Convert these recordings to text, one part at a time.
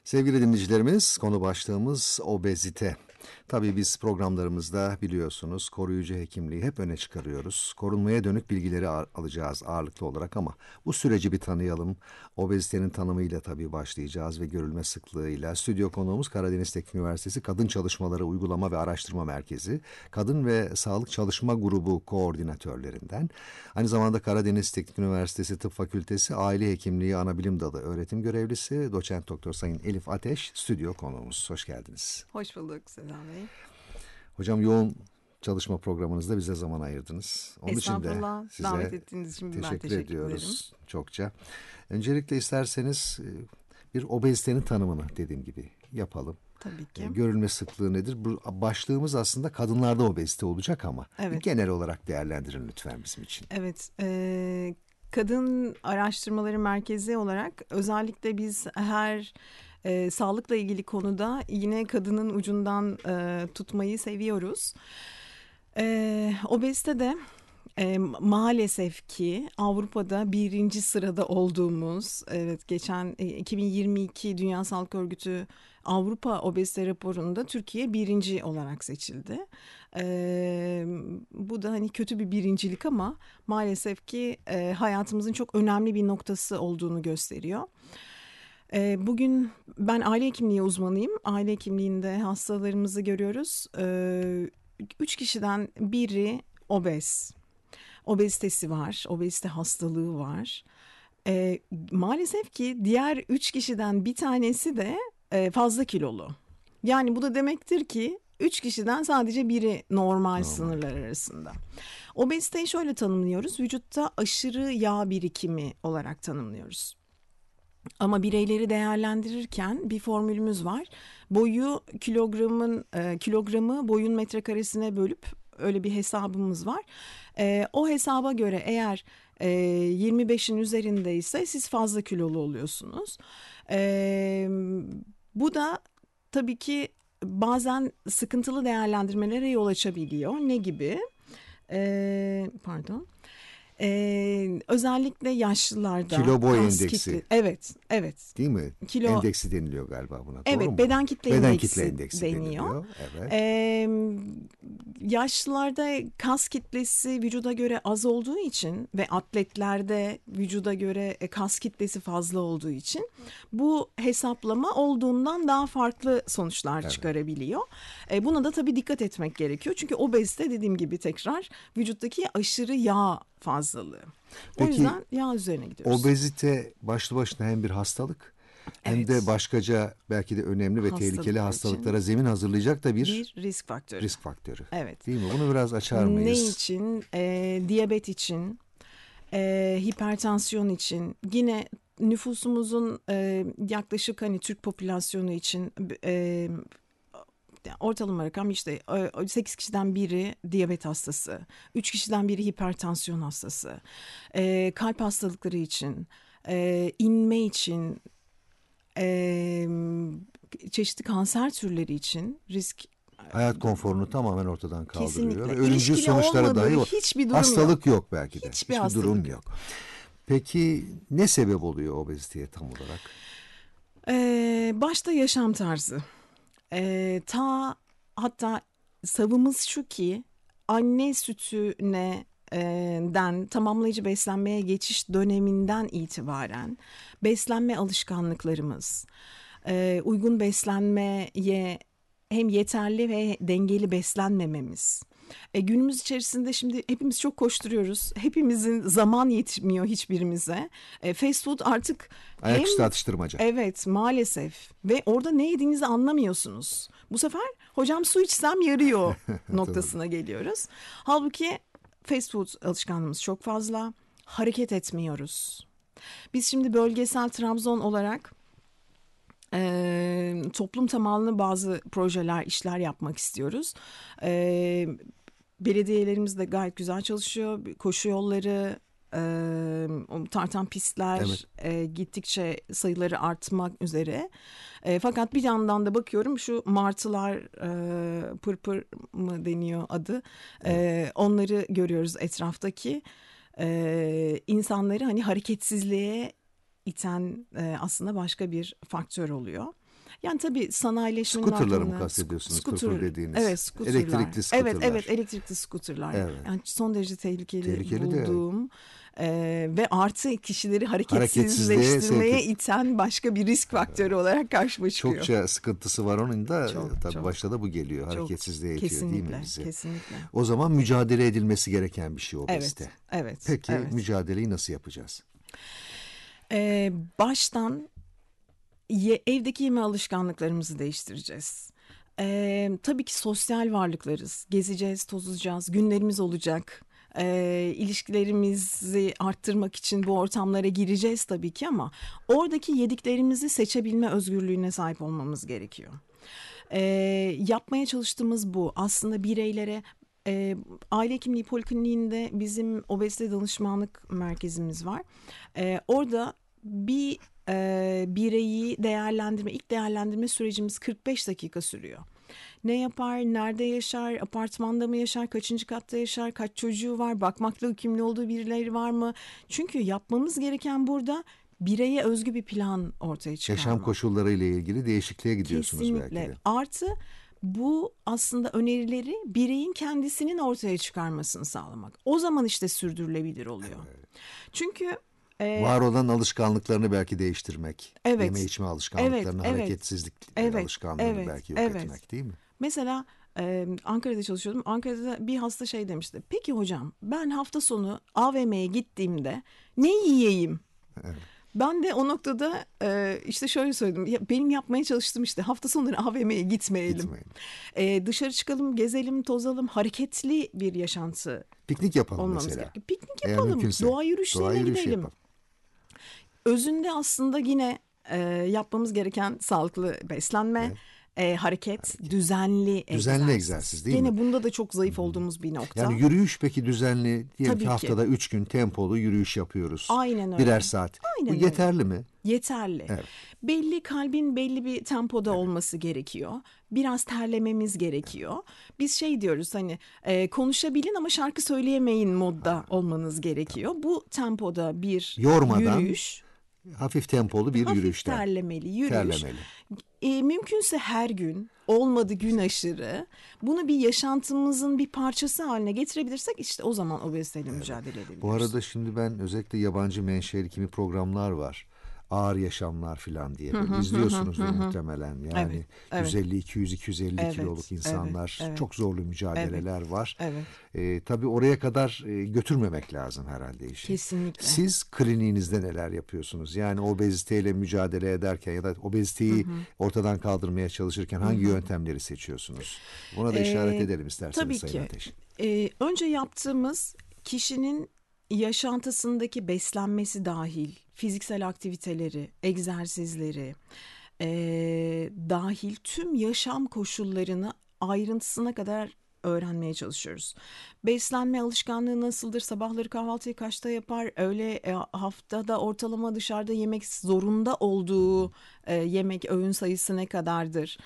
Sevgili dinleyicilerimiz, konu başlığımız obezite. Tabii biz programlarımızda biliyorsunuz koruyucu hekimliği hep öne çıkarıyoruz. Korunmaya dönük bilgileri alacağız ağırlıklı olarak ama bu süreci bir tanıyalım. Obezitenin tanımıyla tabii başlayacağız ve görülme sıklığıyla. Stüdyo konuğumuz Karadeniz Teknik Üniversitesi Kadın Çalışmaları Uygulama ve Araştırma Merkezi, Kadın ve Sağlık Çalışma Grubu koordinatörlerinden. Aynı zamanda Karadeniz Teknik Üniversitesi Tıp Fakültesi Aile Hekimliği Anabilim Dalı öğretim görevlisi Doçent Doktor Sayın Elif Ateş stüdyo konuğumuz. Hoş geldiniz. Hoş bulduk Sedat Bey. Hocam yoğun çalışma programınızda bize zaman ayırdınız. Onun için de size davet ettiğiniz için teşekkür ediyoruz ederim. çokça. Öncelikle isterseniz bir obezitenin tanımını dediğim gibi yapalım. Tabii ki. Görülme sıklığı nedir? Bu başlığımız aslında kadınlarda obezite olacak ama evet. Genel olarak değerlendirin lütfen bizim için. Evet. Kadın Araştırmaları Merkezi olarak özellikle biz her sağlıkla ilgili konuda yine kadının ucundan tutmayı seviyoruz. Obezite de maalesef ki Avrupa'da birinci sırada olduğumuz, evet, geçen 2022 Dünya Sağlık Örgütü Avrupa Obezite raporunda Türkiye birinci olarak seçildi. Bu da hani kötü bir birincilik ama maalesef ki hayatımızın çok önemli bir noktası olduğunu gösteriyor. Bugün ben aile hekimliği uzmanıyım. Aile hekimliğinde hastalarımızı görüyoruz. 3 kişiden biri obez. Obezitesi var, obezite hastalığı var. Maalesef ki diğer 3 kişiden bir tanesi de fazla kilolu. Yani bu da demektir ki 3 kişiden sadece biri normal sınırlar arasında. Obeziteyi şöyle tanımlıyoruz. Vücutta aşırı yağ birikimi olarak tanımlıyoruz. Ama bireyleri değerlendirirken bir formülümüz var. Kilogramı boyun metrekaresine bölüp öyle bir hesabımız var. O hesaba göre eğer 25'in üzerindeyse siz fazla kilolu oluyorsunuz. Bu da tabii ki bazen sıkıntılı değerlendirmelere yol açabiliyor. Ne gibi? Özellikle yaşlılarda kilo boy endeksi. Evet. Değil mi? Kilo endeksi deniliyor galiba buna. Evet, doğru mu? beden kitle endeksi deniyor. Deniliyor. Evet. Yaşlılarda kas kitlesi vücuda göre az olduğu için ve atletlerde vücuda göre kas kitlesi fazla olduğu için bu hesaplama olduğundan daha farklı sonuçlar çıkarabiliyor. Buna da tabii dikkat etmek gerekiyor. Çünkü obezite dediğim gibi tekrar vücuttaki aşırı yağ fazlalığı. Peki, o yüzden yağ üzerine gidiyoruz. Obezite başlı başına hem bir hastalık hem de başkaca belki de önemli ve tehlikeli hastalıklara zemin hazırlayacak da bir risk faktörü. Risk faktörü. Evet. Değil mi? Bunu biraz açar mıyız? Ne için? Diyabet için, hipertansiyon için, yine nüfusumuzun yaklaşık hani Türk popülasyonu için ortalama rakam işte 8 kişiden biri diyabet hastası, 3 kişiden biri hipertansiyon hastası, kalp hastalıkları için, inme için, çeşitli kanser türleri için risk. Hayat konforunu tamamen ortadan kaldırıyor. Kesinlikle. Ölümcül sonuçları dahi hiçbir durum hastalık yok belki de. Hiçbir durum yok. Peki ne sebep oluyor obeziteye tam olarak? Başta yaşam tarzı. Hatta savımız şu ki anne sütüne tamamlayıcı beslenmeye geçiş döneminden itibaren beslenme alışkanlıklarımız, uygun beslenmeye hem yeterli ve dengeli beslenmememiz. Günümüz içerisinde şimdi hepimiz çok koşturuyoruz. Hepimizin zaman yetmiyor hiçbirimize. Fast food artık ayaküstü atıştırmaca. Evet, maalesef. Ve orada ne yediğinizi anlamıyorsunuz. Bu sefer hocam su içsem yarıyor noktasına geliyoruz. Halbuki fast food alışkanlığımız çok fazla. Hareket etmiyoruz. Biz şimdi bölgesel Trabzon olarak toplum temelli bazı projeler, işler yapmak istiyoruz. Belediyelerimiz de gayet güzel çalışıyor. Koşu yolları, tartan pistler gittikçe sayıları artmak üzere. Fakat bir yandan da bakıyorum şu martılar, pırpır mı deniyor adı, onları görüyoruz etraftaki. İnsanları hani hareketsizliğe iten aslında başka bir faktör oluyor. Yani tabii sanayileşmenin Skuterları mı artımını, kastediyorsunuz? skuter, Kutur dediğiniz. evet skuterlar. Elektrikli skuterlar. Evet elektrikli skuterlar. Evet. Yani son derece tehlikeli Tehlikeli de bulduğum ve artı kişileri hareketsizliğe sevk hareketsizleştirmeye iten başka bir risk faktörü olarak karşıma çıkıyor. çokça sıkıntısı var onun da tabii Çok. başta da bu geliyor. Hareketsizliğe itiyor değil mi bizi? Kesinlikle. O zaman mücadele edilmesi gereken bir şey obezite. Evet. Peki evet. mücadeleyi nasıl yapacağız? Baştan evdeki yeme alışkanlıklarımızı değiştireceğiz. Tabii ki sosyal varlıklarız. Gezeceğiz, tozacağız, günlerimiz olacak. İlişkilerimizi arttırmak için bu ortamlara gireceğiz tabii ki ama oradaki yediklerimizi seçebilme özgürlüğüne sahip olmamız gerekiyor. Yapmaya çalıştığımız bu. Aslında bireylere aile hekimliği polikliniğinde bizim obezite danışmanlık merkezimiz var. Orada bir bireyi ilk değerlendirme sürecimiz 45 dakika sürüyor. Ne yapar, nerede yaşar, apartmanda mı yaşar, kaçıncı katta yaşar, kaç çocuğu var, bakmakla yükümlü olduğu birileri var mı? Çünkü yapmamız gereken burada bireye özgü bir plan ortaya çıkarmak. Yaşam koşulları ile ilgili değişikliğe gidiyorsunuz Kesinlikle. belki de. Artı bu aslında önerileri bireyin kendisinin ortaya çıkarmasını sağlamak. O zaman işte sürdürülebilir oluyor. Evet. Çünkü var olan alışkanlıklarını belki değiştirmek. Evet. Yeme içme alışkanlıklarını, hareketsizlik alışkanlığını belki yok etmek değil mi? Mesela Ankara'da çalışıyordum. Ankara'da bir hasta şey demişti. Peki hocam ben hafta sonu AVM'ye gittiğimde ne yiyeyim? Evet. Ben de o noktada işte şöyle söyledim. Benim yapmaya çalıştığım işte hafta sonları AVM'ye gitmeyelim. Dışarı çıkalım, gezelim, tozalım. Hareketli bir yaşantı. Piknik yapalım mesela. Gerekiyor. Piknik yapalım. Doğa yürüyüşlerine gidelim. Yapalım. Özünde aslında yine yapmamız gereken sağlıklı beslenme, hareket, düzenli egzersiz değil mi? Gene bunda da çok zayıf olduğumuz bir nokta. Yani yürüyüş peki düzenli, diyelim ki haftada 3 gün tempolu yürüyüş yapıyoruz. Aynen öyle. Birer saat. Aynen bu yeterli mi? Yeterli. Evet. Kalbin belli bir tempoda olması gerekiyor. Biraz terlememiz gerekiyor. Biz şey diyoruz hani konuşabilin ama şarkı söyleyemeyin modda olmanız gerekiyor. Bu tempoda bir yürüyüş. Hafif tempolu bir yürüyüşten. Hafif terlemeli yürüyüş. Mümkünse her gün, olmadı gün aşırı. Bunu bir yaşantımızın bir parçası haline getirebilirsek işte o zaman obeziteyle mücadele edebiliriz. Bu arada şimdi ben özellikle yabancı menşeli kimi programlar var. Ağır yaşamlar falan diye. İzliyorsunuzdur muhtemelen. Yani 150, 200, 250 kiloluk insanlar. Çok zorlu mücadeleler var. Tabii oraya kadar götürmemek lazım herhalde işi. Kesinlikle. Siz kliniğinizde neler yapıyorsunuz? Yani obeziteyle mücadele ederken ya da obeziteyi ortadan kaldırmaya çalışırken hangi yöntemleri seçiyorsunuz? Buna da işaret edelim isterseniz Sayın Ateş. Önce yaptığımız kişinin yaşantısındaki beslenmesi dahil, fiziksel aktiviteleri, egzersizleri dahil tüm yaşam koşullarını ayrıntısına kadar öğrenmeye çalışıyoruz. Beslenme alışkanlığı nasıldır? Sabahları kahvaltıyı kaçta yapar? Öğle haftada ortalama dışarıda yemek zorunda olduğu yemek öğün sayısı ne kadardır?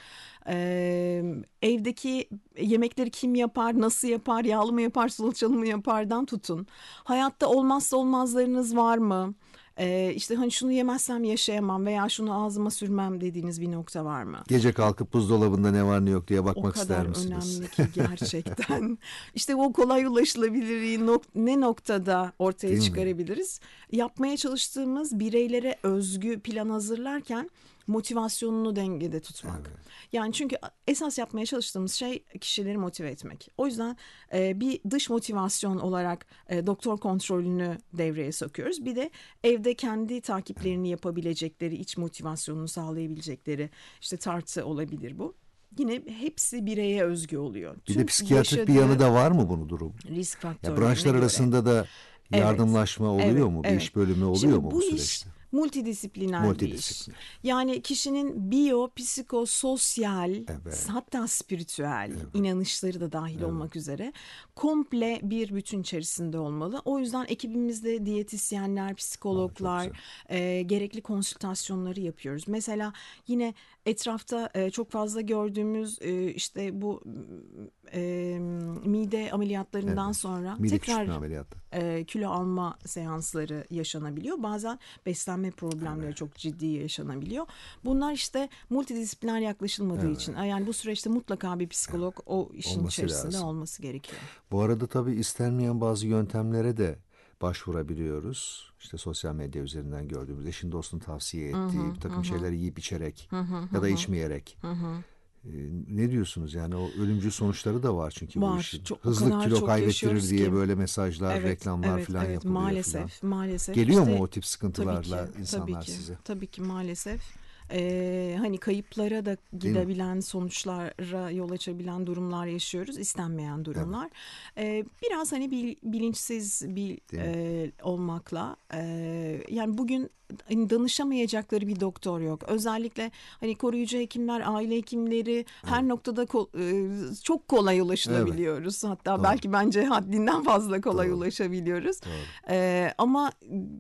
Evdeki yemekleri kim yapar, nasıl yapar, yağlı mı yapar, salçalı mı yapardan tutun. Hayatta olmazsa olmazlarınız var mı? İşte hani şunu yemezsem yaşayamam veya şunu ağzıma sürmem dediğiniz bir nokta var mı? Gece kalkıp buzdolabında ne var ne yok diye bakmak ister misiniz? O kadar önemli ki gerçekten. İşte o kolay ulaşılabilirliği ne noktada ortaya Değil çıkarabiliriz? Mi? Yapmaya çalıştığımız bireylere özgü plan hazırlarken motivasyonunu dengede tutmak. Evet. Yani çünkü esas yapmaya çalıştığımız şey kişileri motive etmek. O yüzden bir dış motivasyon olarak doktor kontrolünü devreye sokuyoruz. Bir de evde kendi takiplerini yapabilecekleri, iç motivasyonunu sağlayabilecekleri işte tartı olabilir bu. Yine hepsi bireye özgü oluyor. Bir de psikiyatrik bir yanı da var mı bunu durum? Risk faktörlerine branşlar göre. Arasında da yardımlaşma oluyor mu? Bir iş bölümü oluyor mu bu süreçte? Iş multidisipliner bir iş. Yani kişinin psikososyal, hatta spiritüel inanışları da dahil olmak üzere komple bir bütün içerisinde olmalı. O yüzden ekibimizde diyetisyenler, psikologlar gerekli konsültasyonları yapıyoruz. Mesela yine etrafta çok fazla gördüğümüz işte bu mide ameliyatlarından sonra mide tekrar ameliyatı. Kilo alma seansları yaşanabiliyor. Bazen beslenme beslenme problemleri çok ciddi yaşanabiliyor. Bunlar işte multidisipliner yaklaşılmadığı için. Yani bu süreçte mutlaka bir psikolog o işin Olması içerisinde lazım. olması gerekiyor. Bu arada tabii istenmeyen bazı yöntemlere de başvurabiliyoruz. İşte sosyal medya üzerinden gördüğümüz, eşin dostun tavsiye ettiği bir takım şeyler yiyip içerek ya da içmeyerek. Ne diyorsunuz yani, o ölümcül sonuçları da var çünkü bu işin. Çok, Hızlı o kilo çok kaybettirir diye ki. böyle mesajlar, reklamlar falan yapılıyor maalesef, falan. maalesef. Geliyor İşte, mu o tip sıkıntılarla insanlar size? Tabii ki maalesef. Hani kayıplara da gidebilen, sonuçlara yol açabilen durumlar yaşıyoruz, istenmeyen durumlar. Biraz hani bilinçsiz olmakla, yani bugün hani danışamayacakları bir doktor yok. Özellikle hani koruyucu hekimler, aile hekimleri her noktada çok kolay ulaşılabiliyoruz. Hatta belki bence haddinden fazla kolay ulaşabiliyoruz. Ama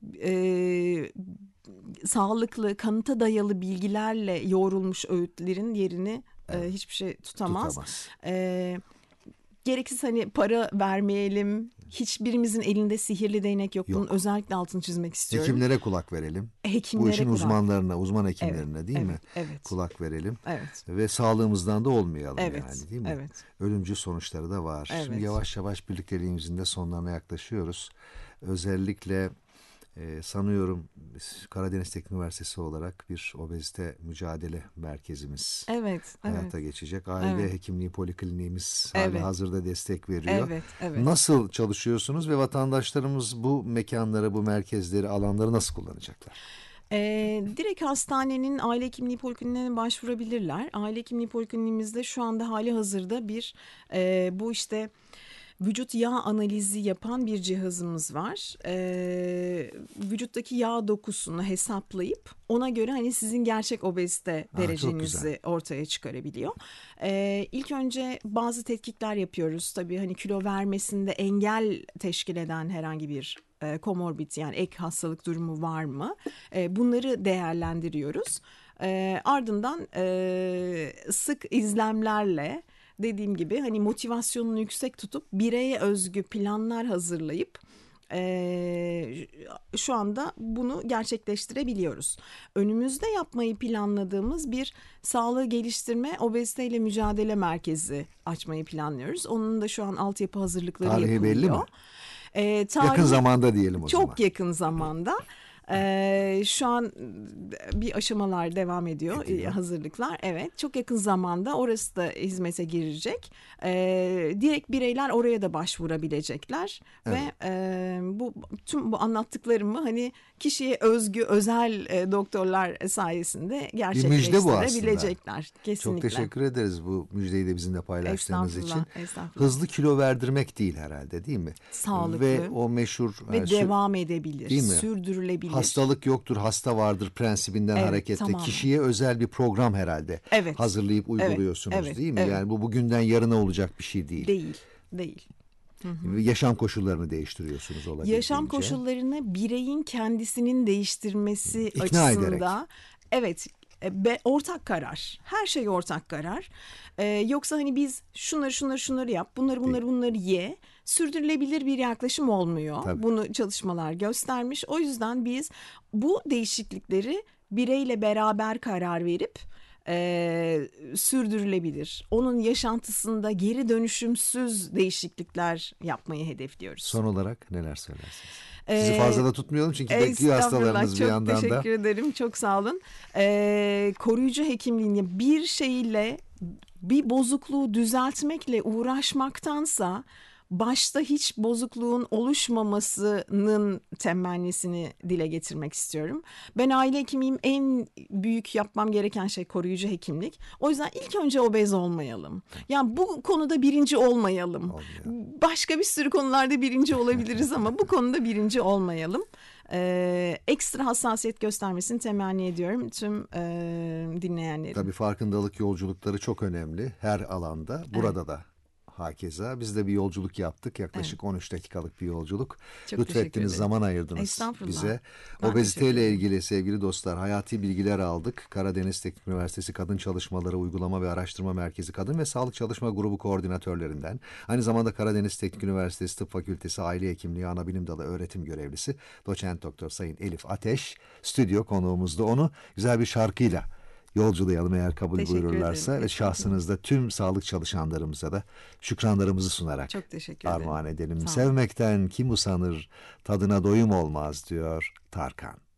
sağlıklı, kanıta dayalı bilgilerle yoğrulmuş öğütlerin yerini hiçbir şey tutamaz. Gereksiz hani para vermeyelim. Hiçbirimizin elinde sihirli değnek yok. Bunun özellikle altını çizmek istiyorum. Hekimlere kulak verelim. Bu işin uzmanlarına, uzman hekimlerine değil mi? Evet. Kulak verelim. Evet. Ve sağlığımızdan da olmayalım yani, değil mi? Evet. Ölümcül sonuçları da var. Evet. Şimdi yavaş yavaş birlikteliğimizin de sonlarına yaklaşıyoruz. Özellikle sanıyorum Karadeniz Teknik Üniversitesi olarak bir obezite mücadele merkezimiz hayata geçecek. Aile hekimliği polikliniğimiz halihazırda destek veriyor. Nasıl çalışıyorsunuz ve vatandaşlarımız bu mekanları, bu merkezleri, alanları nasıl kullanacaklar? Direkt hastanenin aile hekimliği polikliniğine başvurabilirler. Aile hekimliği polikliniğimizde şu anda hali hazırda bir bu işte vücut yağ analizi yapan bir cihazımız var. Vücuttaki yağ dokusunu hesaplayıp ona göre hani sizin gerçek obezite derecenizi ortaya çıkarabiliyor. İlk önce bazı tetkikler yapıyoruz. Tabii hani kilo vermesinde engel teşkil eden herhangi bir komorbid, yani ek hastalık durumu var mı? Bunları değerlendiriyoruz. Ardından sık izlemlerle, dediğim gibi hani motivasyonunu yüksek tutup bireye özgü planlar hazırlayıp şu anda bunu gerçekleştirebiliyoruz. Önümüzde yapmayı planladığımız bir sağlığı geliştirme, obeziteyle mücadele merkezi açmayı planlıyoruz. Onun da şu an altyapı hazırlıkları Tarihi yapılıyor. belli mi? Tarihi, yakın zamanda diyelim o çok zaman. Çok yakın zamanda. Şu an bir aşamalar devam ediyor. Hazırlıklar. Evet, çok yakın zamanda orası da hizmete girecek. Direkt bireyler oraya da başvurabilecekler ve tüm bu anlattıklarımı hani kişiye özgü özel doktorlar sayesinde gerçekleştirebilecekler. Kesinlikle. Çok teşekkür ederiz bu müjdeyi de bizimle paylaştığınız için. Estağfurullah. Hızlı kilo verdirmek değil herhalde, değil mi? Sağlıklı ve o meşhur ve devam edebilir, değil mi? Sürdürülebilir. Hastalık yoktur, hasta vardır prensibinden hareketle tamamen. Kişiye özel bir program herhalde hazırlayıp uyguluyorsunuz, değil mi? Yani bu bugünden yarına olacak bir şey değil. Değil. Hı-hı. Yaşam koşullarını değiştiriyorsunuz olabildiğince. Yaşam koşullarını bireyin kendisinin değiştirmesi açısından. Evet. Ortak karar. Her şey ortak karar. Yoksa hani biz şunları yap, bunları ye. Sürdürülebilir bir yaklaşım olmuyor. Tabii. Bunu çalışmalar göstermiş. O yüzden biz bu değişiklikleri bireyle beraber karar verip sürdürülebilir, onun yaşantısında geri dönüşümsüz değişiklikler yapmayı hedefliyoruz. Son olarak neler söylersiniz? Sizi fazla da tutmayalım çünkü bekliyor hastalarınız bir yandan da. Çok teşekkür ederim. Çok sağ olun. Koruyucu hekimliğini bir şeyle, bir bozukluğu düzeltmekle uğraşmaktansa başta hiç bozukluğun oluşmamasının temennisini dile getirmek istiyorum. Ben aile hekimiyim. En büyük yapmam gereken şey koruyucu hekimlik. O yüzden ilk önce obez olmayalım. Yani bu konuda birinci olmayalım. Başka bir sürü konularda birinci olabiliriz ama bu konuda birinci olmayalım. Ekstra hassasiyet göstermesini temenni ediyorum tüm dinleyenlerin. Tabii farkındalık yolculukları çok önemli her alanda. Burada da hakeza. Biz de bir yolculuk yaptık. Yaklaşık 13 dakikalık bir yolculuk. Çok teşekkür Lütfettiniz, ederim. zaman ayırdınız Estağfurullah. bize. Ben Obeziteyle teşekkür ederim. ilgili sevgili dostlar hayati bilgiler aldık. Karadeniz Teknik Üniversitesi Kadın Çalışmaları Uygulama ve Araştırma Merkezi Kadın ve Sağlık Çalışma Grubu koordinatörlerinden, aynı zamanda Karadeniz Teknik Üniversitesi Tıp Fakültesi Aile Hekimliği Anabilim Dalı öğretim görevlisi Doçent Doktor Sayın Elif Ateş stüdyo konuğumuzdu. Onu güzel bir şarkıyla yolculayalım eğer kabul Teşekkür buyururlarsa ederim. ve şahsınızda tüm sağlık çalışanlarımıza da şükranlarımızı sunarak Çok teşekkür ederim. armağan edelim. Sağ olun. Sevmekten kim usanır, tadına doyum olmaz diyor Tarkan.